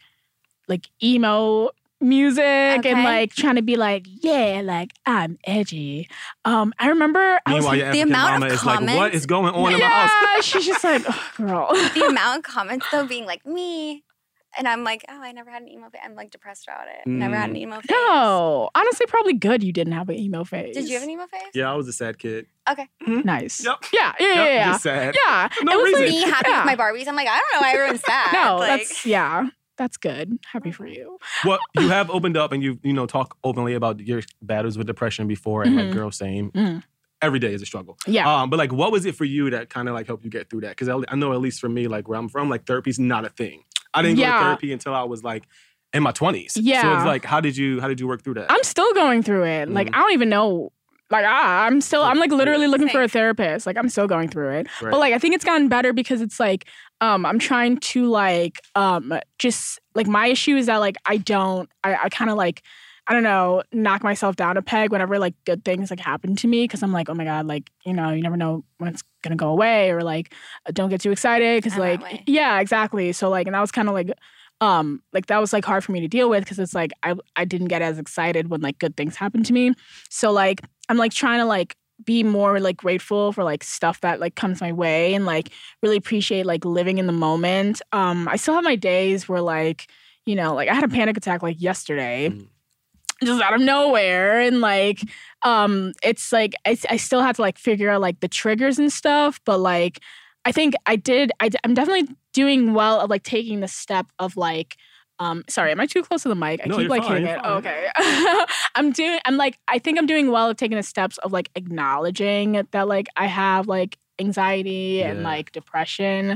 emo music Okay. and like trying to be like, yeah, like I'm edgy. I remember I was Meanwhile, like, your the African amount of mama is like, what comments- is going on in my house? yeah, she's just like, oh, girl. The amount of comments though being like me, and I'm like, oh, I never had an emo phase. I'm like depressed about it. Never had an emo phase. No, honestly, probably good you didn't have an emo phase. Did you have an emo phase? Yeah, I was a sad kid. Nice. Yep. Yeah, yeah, Yep, yeah. Yeah. just sad. Yeah. No it was reason. like, Me happy yeah. with my Barbies. I'm like, I don't know why everyone's sad. No, like, that's good. Happy for you. Well, you have opened up and you talk openly about your battles with depression before and like Mhm. girl same. Mhm. Every day is a struggle. Yeah. But like, what was it for you that kind of like helped you get through that? Because I know at least for me, like where I'm from, like therapy's not a thing. I didn't go to Yeah. therapy until I was like in my 20s. So Yeah. it's like, how did you work through that? I'm still going through it. Like, Mhm. I don't even know. Like, I'm like literally looking for a Same. therapist. Like, I'm still going through it. Right. But like, I think it's gotten better because it's like, I'm trying to like, just like my issue is that like, I kind of like, I don't know, knock myself down a peg whenever like good things like happen to me. Cause I'm like, oh my God, like, you know, you never know when it's gonna go away or like, don't get too excited. Cause I'm that like, way. yeah, exactly. So like, and that was kind of like that was like hard for me to deal with because it's like I didn't get as excited when like good things happened to me. So like I'm like trying to like be more like grateful for like stuff that like comes my way and like really appreciate like living in the moment. I still have my days where like, you know, like I had a panic attack like yesterday. Mhm. Just out of nowhere and like it's like I still had to like figure out like the triggers and stuff, but like I think I'm definitely doing well of like taking the step of like sorry, am I too close to the mic? I No, keep you're like fine, hitting you're it. fine. Oh, okay. I think I'm doing well of taking the steps of like acknowledging that like I have like anxiety and Yeah. like depression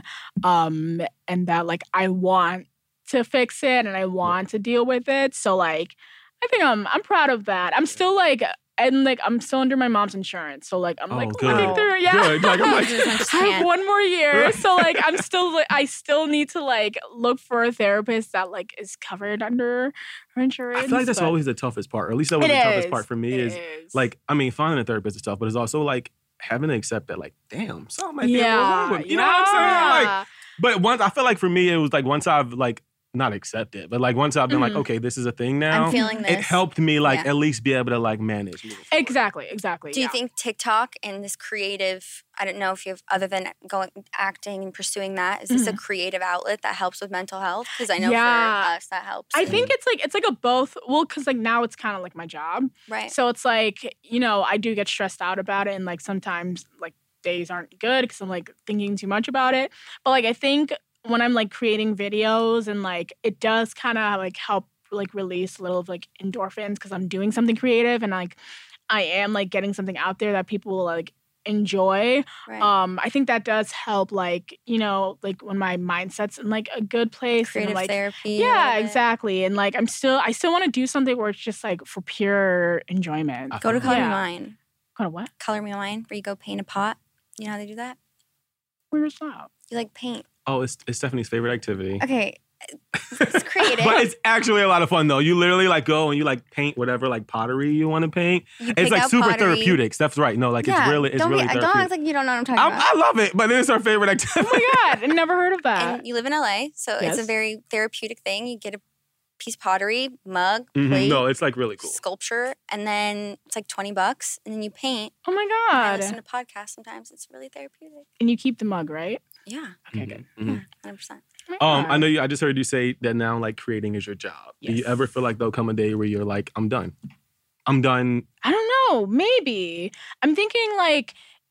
and that like I want to fix it and I want to deal with it. So like I think I'm proud of that. I'm still like and like I'm still under my mom's insurance. So like I'm Oh, like good. looking through yeah. Good. Like, I'm like, I have one more year. So like I'm still like I still need to like look for a therapist that like is covered under her insurance. I feel like that's but always the toughest part. Or at least that was it the toughest is. part for me It is like, I mean, finding a therapist is tough, but it's also like having to accept that, like, damn, something might be a little wrong with me. You know what I'm saying? Like, but once I feel like for me, it was like once I've like not accepted, but like once I've been like, Mhm. okay, this is a thing now. I'm feeling this. It helped me like Yeah. at least be able to like manage. moving forward. Exactly. Do you yeah. think TikTok and this creative, I don't know if you have, other than going acting and pursuing that, is this a creative outlet that helps with mental health? Because I know Yeah. for us that helps. I think it's like a both. Well, because like now it's kind of like my job. right. So it's like, you know, I do get stressed out about it and like sometimes like days aren't good because I'm like thinking too much about it. But like I think when I'm like creating videos and like it does kind of like help like release a little of like endorphins because I'm doing something creative and like I am like getting something out there that people will like enjoy. Right. I think that does help like, you know, like when my mindset's in like a good place Creative and like therapy. yeah, a little bit. exactly. And like I still want to do something where it's just like for pure enjoyment. I Go to feel Color Yeah. Me Mine. Kind of what? Color Me Mine, where you go paint a pot. You know how they do that? Where's that? You like paint. Oh, it's Stephanie's favorite activity. Okay. It's creative. But it's actually a lot of fun though. You literally like go and you like paint whatever like pottery you want to paint. You It's pick like out super pottery. therapeutic. Steph's right. No, like Yeah, it's really don't therapeutic. act like you don't know what I'm talking about. I love it, but it's our favorite activity. Oh my god, I never heard of that. And you live in LA, so it's a Yes. very therapeutic thing. You get a piece of pottery, mug, Mhm. plate, No, it's like really cool. sculpture, and then it's like $20, and then you paint. Oh my And I god. listen to podcasts sometimes. It's really therapeutic. And you keep the mug, right? Yeah, Okay, good. Mhm. 100%. Oh my I God. know I just heard you say that now like creating is your job. Do you Yes. ever feel like there'll come a day where you're like, I'm done. I'm done. I don't know. Maybe. I'm thinking like,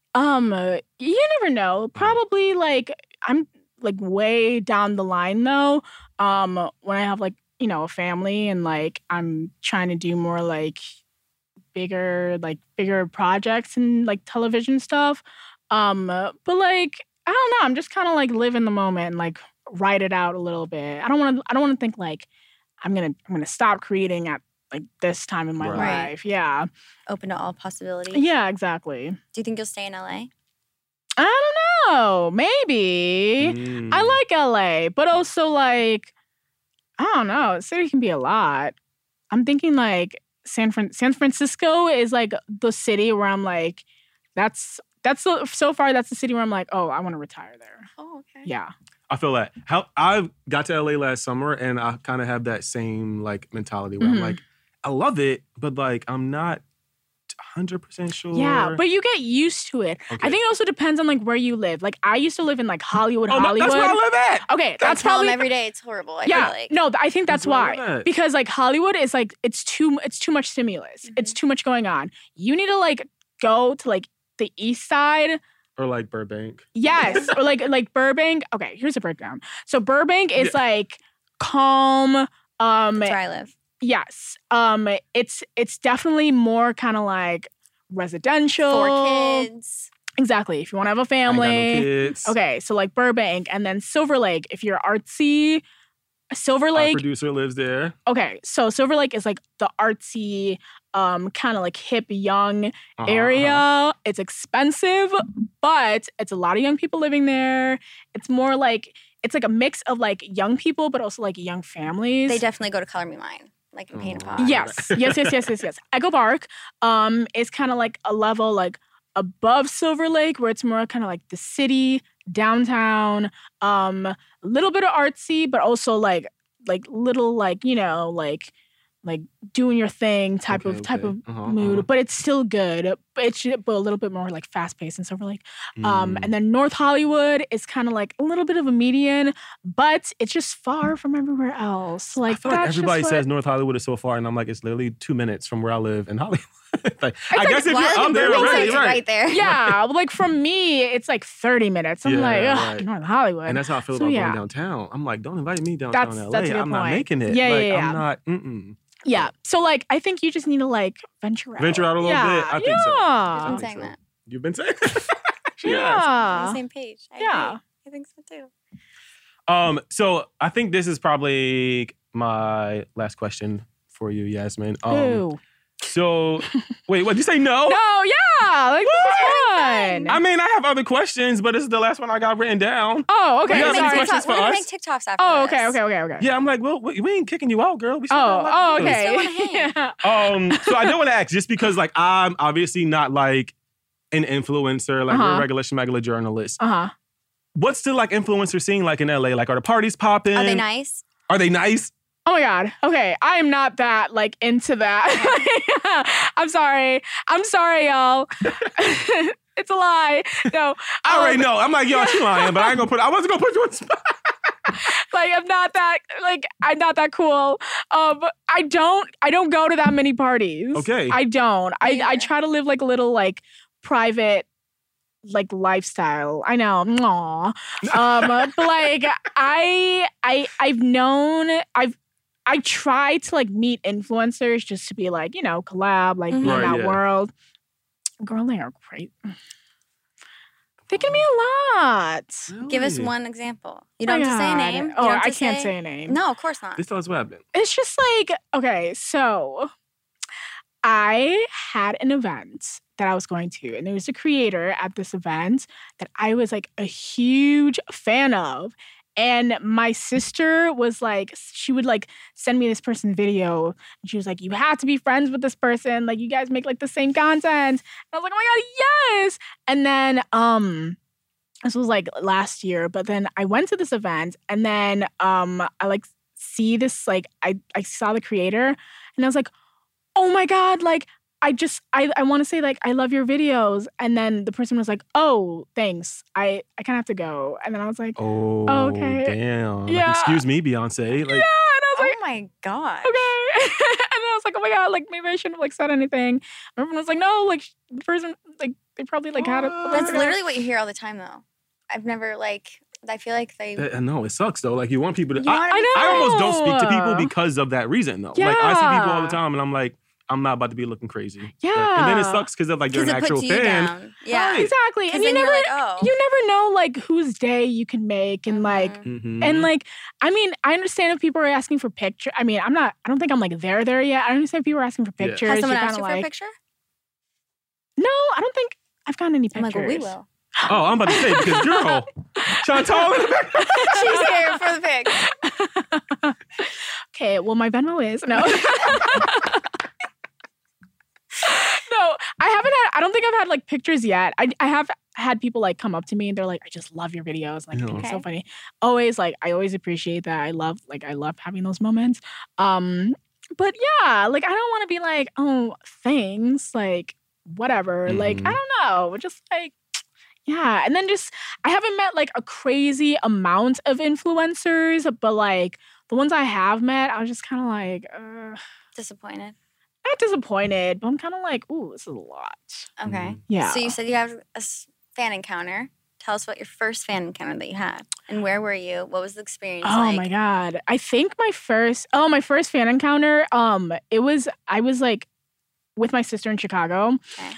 you never know. Probably like I'm like way down the line though. When I have like, you know, a family and like I'm trying to do more like bigger projects and like television stuff. But like, I don't know. I'm just kind of like live in the moment and like ride it out a little bit. I don't want to think like I'm gonna stop creating at like this time in my Right. life. Yeah. Open to all possibilities. Yeah, exactly. Do you think you'll stay in LA? I don't know. Maybe. Mm. I like LA, but also like I don't know. The city can be a lot. I'm thinking like San Francisco is like the city where I'm like, so far that's the city where I'm like, oh, I want to retire there. Oh, okay. Yeah. I feel that. How I got to LA last summer, and I kind of have that same like mentality where I'm Mhm. like, I love it, but like I'm not 100% sure. Yeah, but you get used to it. Okay. I think it also depends on like where you live. Like I used to live in like Hollywood. that's where I live at. Okay, I that's tell probably them every day it's horrible. I yeah. feel like. No, I think that's That's where I why. live at. Because like Hollywood is like it's too much stimulus. It's too much going on. You need to like go to like the east side. Or like Burbank. Yes, or like Burbank. Okay, here's a breakdown. So Burbank is like calm. That's where I live. Yes. It's definitely more kind of like residential. 4 kids. Exactly. If you want to have a I ain't got no family. kids. Okay, so like Burbank and then Silver Lake. If you're artsy, Silver Our Lake. producer lives there. Okay, so Silver Lake is like the artsy, kind of like hip, young Uh-huh, area. uh-huh. It's expensive, but it's a lot of young people living there. It's more like it's like a mix of like young people, but also like young families. They definitely go to Color Me Mine, like in Paint a Oh. Pot. Yes. Echo Park is kind of like a level like above Silver Lake, where it's more kind of like the city, downtown, a little bit of artsy, but also like little like, you know, like doing your thing type of Uh-huh, mood, uh-huh. but it's still good. But it's a little bit more like fast paced and Silver Lake. Mm. And then North Hollywood is kind of like a little bit of a median, but it's just far from everywhere else. Like I feel like that's just everybody what- says North Hollywood is so far, and I'm like, it's literally 2 minutes from where I live in Hollywood. Like, I like guess if Well, I you're live up in there Burbank, so already, it's right? right there. Yeah, like from me, it's like 30 minutes. I'm Yeah, like, ugh, right. North Hollywood. And that's how I feel So, about yeah. going downtown. I'm like, don't invite me downtown That's- LA. that's a good I'm not point. making it. Yeah, like, yeah. I'm not. Mm-mm. Yeah. So like I think you just need to like venture out. Venture out a little yeah. bit? I think so. Yeah. I've been think saying so. that. You've been saying. We're on Yeah. the same page. I Yeah. agree. I think so too. So I think this is probably my last question for you, Yasmin. Ooh. So wait, what did you say? No. No, yeah. Like this is What? fun. I mean, I have other questions, but this is the last one I got written down. Oh, okay. You We're have gonna any make Sorry. questions TikTok- we're for gonna us? make TikToks after Oh, this. okay. Yeah, I'm like, well, we ain't kicking you out, girl. We still got a Oh, lot to do. okay. still wanna hang. Yeah. So I do want to ask, just because like I'm obviously not like an influencer, like we're Uh-huh. regular schmegula journalists. Uh-huh. What's the like influencer scene like in LA? Like, are the parties popping? Are they nice? Are they nice? Oh my God. Okay. I am not that like into that. I'm sorry, y'all. It's a lie. No. I already know. I'm like, yo, she lying, but I wasn't gonna put you on the spot. Like I'm not that cool. I don't go to that many parties. Okay. I don't. I either. try to live like a little like private like lifestyle. I know. Aw. But like I try to like meet influencers just to be like, you know, collab, like be in Right, that yeah. world. Girl, they are great. They give me a lot. Give us Really? one example. You don't have to say a name. You Oh, don't have I to can't say a name. No, of course not. Just tell us what happened. It's just like, okay, so I had an event that I was going to, and there was a creator at this event that I was like a huge fan of. And my sister was like, she would like send me this person's video, and she was like, you have to be friends with this person. Like, you guys make like the same content. And I was like, oh my God, yes. And then, this was like last year, but then I went to this event, and then I like see this, like I saw the creator, and I was like, oh my God, like I want to say like I love your videos. And then the person was like, oh, thanks. I kind of have to go. And then I was like, Oh, Okay. damn. Yeah. Like, excuse me, Beyonce. Like, yeah. And I was Oh like, my God. okay. And then I was like, oh my God, like maybe I shouldn't have like said anything. Everyone was like, no, like the person, like they probably like had it. That's literally what you hear all the time, though. I've never I feel like they. no, it sucks though. Like, you want people to. You wanna be I know. I almost don't speak to people because of that reason though. Like, I see people all the Yeah. time, and I'm like, I'm not about to be looking crazy. Yeah. Like, and then it sucks because of like you're Because an it actual puts you fan. down. Yeah. Right. Exactly. Because And then you you're never, like, oh. you never know like whose day you can make and like Mhm. and like I mean I understand if people are asking for picture. I mean I don't think I'm like there yet. I understand if people are asking for Yeah. pictures. Has someone You're asked you kinda for a like, picture? No, I don't think I've gotten any I'm pictures. like, well, we will. Oh, I'm about to say because girl, Chantal in the back. She's here for the pic. Okay, well my Venmo is no. No, I don't think I've had like pictures yet. I have had people like come up to me and they're like, I just love your videos. Like, I think it's so Okay. funny. Always like, I always appreciate that. I love having those moments. But yeah, like I don't want to be like, oh, thanks, like whatever. Like, I don't know. Just like, yeah. And then just, I haven't met like a crazy amount of influencers, but like the ones I have met, I was just kind of like, Disappointed. not disappointed, but I'm kind of like, ooh, this is a lot. Okay. Yeah. So you said you have a fan encounter. Tell us about your first fan encounter that you had. And where were you? What was the experience Oh like? my God. I think my first fan encounter, I was like with my sister in Chicago. Okay.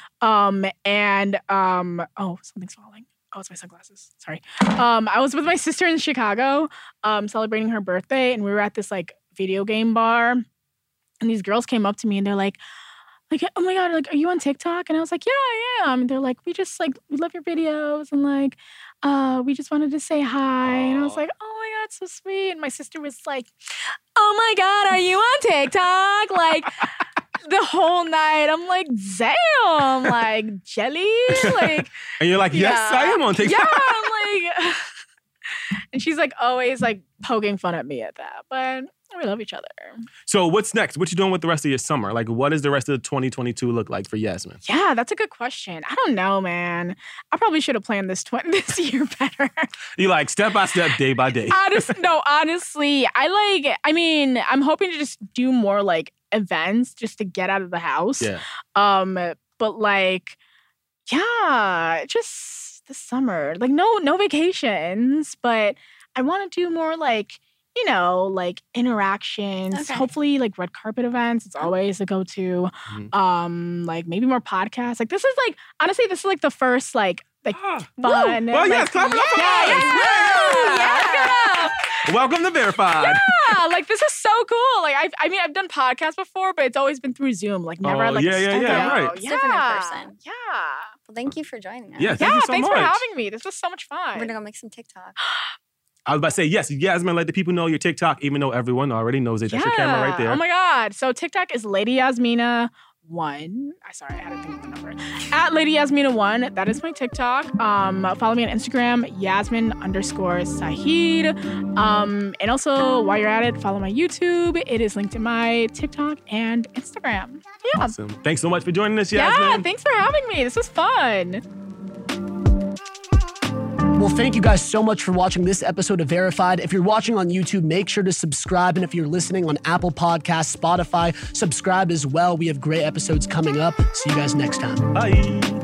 Oh, something's falling. Oh, it's my sunglasses. Sorry. I was with my sister in Chicago, celebrating her birthday, and we were at this like video game bar. And these girls came up to me and they're like, oh my God, like, are you on TikTok? And I was like, yeah, I am. And they're like, we love your videos. And like, we just wanted to say hi. And I was like, oh my God, so sweet. And my sister was like, oh my God, are you on TikTok? Like the whole night. I'm like, damn, like jelly. Like, And you're like, yes, I am on TikTok. yeah, I'm like, and she's like always like poking fun at me at that. But we love each other. So what's next? What you doing with the rest of your summer? Like, what does the rest of 2022 look like for Yasmin? Yeah, that's a good question. I don't know, man. I probably should have planned this year better. You like step by step, day by day. Honestly, I'm hoping to just do more like events just to get out of the house. Yeah. But like, yeah, just this summer, like no vacations, but I want to do more like, you know, like interactions, Okay. hopefully like red carpet events. It's always a go-to. Mhm. Like maybe more podcasts. Like this is like, honestly, this is like the first like Ah, fun. well, yes, like, clap it up for yeah, us. yeah. Welcome to Verified. Yeah, like this is so cool. Like I've done podcasts before, but it's always been through Zoom. Like never Oh, like yeah, a yeah, studio. right. It's different in person. Yeah. Well, thank you for joining us. Yeah, thank you so Thanks for much. having me. This was so much fun. We're going to go make some TikTok. I was about to say, yes, Yasmin, let the people know your TikTok, even though everyone already knows it. That's your camera right there. Oh my God. So TikTok is Lady Yasmina 1. Sorry, I had to think of the number. At Lady Yasmina 1. That is my TikTok. Follow me on Instagram, Yasmin_Saheed. And also, while you're at it, follow my YouTube. It is linked to my TikTok and Instagram. Yeah. Awesome. Thanks so much for joining us, Yasmin. Yeah, thanks for having me. This was fun. Well, thank you guys so much for watching this episode of Verified. If you're watching on YouTube, make sure to subscribe. And if you're listening on Apple Podcasts, Spotify, subscribe as well. We have great episodes coming up. See you guys next time. Bye.